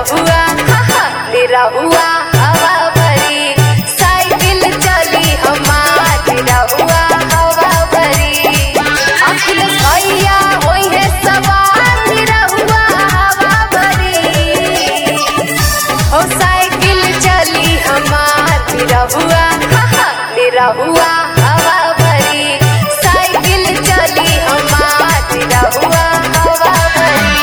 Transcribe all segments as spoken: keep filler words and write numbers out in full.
हुआ मेरा हुआ हवा भरी साइकिल चली हमार मेरा हुआ हवा भरी अखिलेश भैया होई है सवार मेरा हुआ हवा भरी हो साइकिल चली हमार मेरा हुआ मेरा हुआ हवा भरी साइकिल चली हमार मेरा हुआ हवा भरी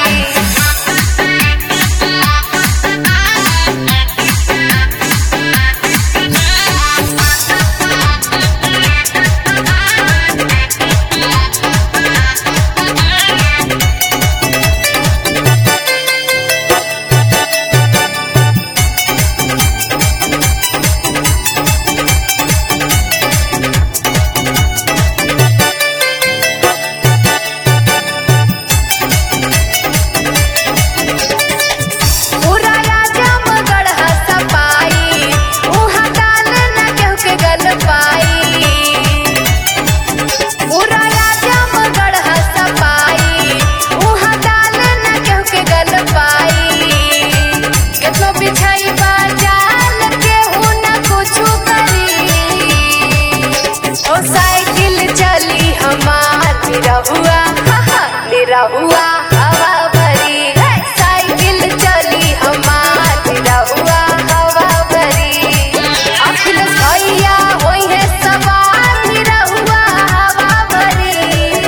मेरा हुआ हवा भरी साइकिल चली हमार मेरा हुआ हवा भरी अखिलेश भैया होई है सवार मेरा हुआ हवा भरी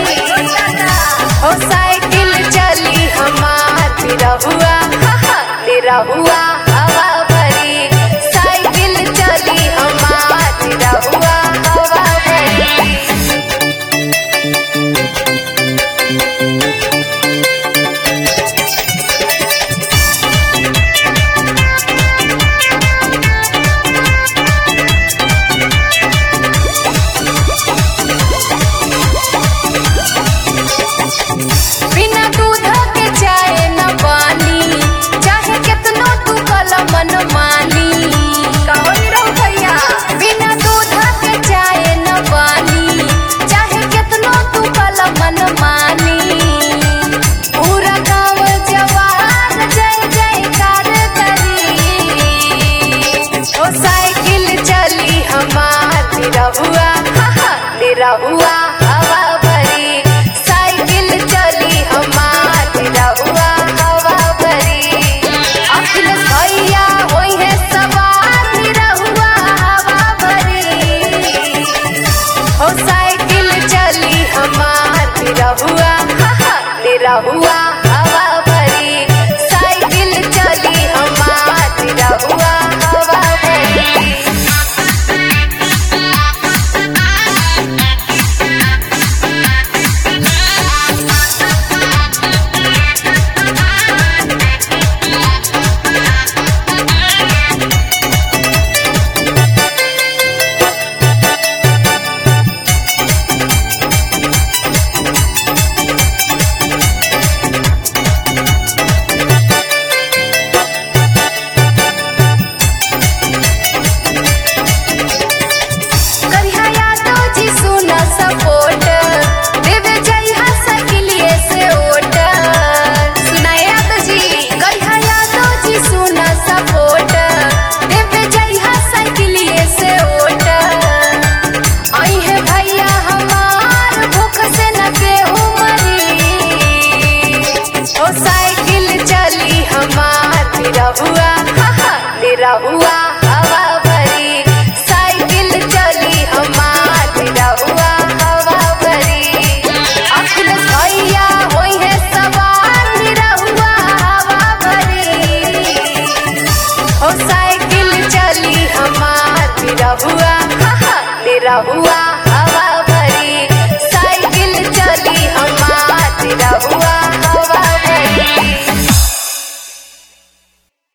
हो साइकिल चली हमार मेरा हुआ मेरा हुआ हवा भरी साइकिल चली हमार मेरा हुआ हवा भरी बिना दूध के चाय न पानी चाहे कितनो तू कल मन मानी कहो नीरव भैया बिना दूध के चाय न पानी चाहे कितनो तू कल मन मानी पूरा गाँव जवान जय जयकार करी ओ साइकिल चली हमार मेरा हुआ मेरा हुआ हवा भरी साइकिल चली हमार मेरा हुआ हवा भरी अखिलेश भैया होई है सवार मेरा हुआ हवा भरी हो साइकिल चली हमार मेरा हुआ मेरा हुआ हवा भरी साइकिल चली हमार मेरा हुआ हवा भरी मेरा हुआ हवा भरी साइकिल चली हमार मेरा हुआ हवा भरी अखिलेश भैया होई है सवार मेरा हुआ हवा भरी हो साइकिल चली हमार मेरा हुआ मेरा हुआ